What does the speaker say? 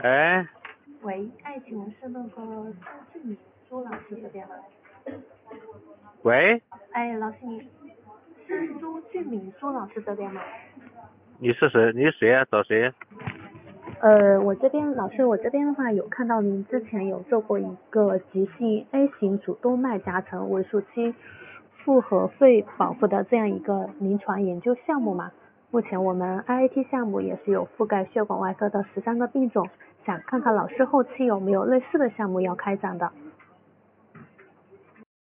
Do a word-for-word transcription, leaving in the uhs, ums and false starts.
哎， 喂，哎，请问是那个朱志明朱老师这边吗？ 喂， 哎，老师你是朱俊明朱老师这边吗？ 你是谁？你是谁啊？找谁？ 呃，我这边老师，我这边的话有看到您之前有做过一个急性 A 型主动脉夹层尾数期复合肺保护的这样一个临床研究项目嘛。目前我们 I A T 项目也是有覆盖血管外科的十三个病种，想看看老师后期有没有类似的项目要开展的。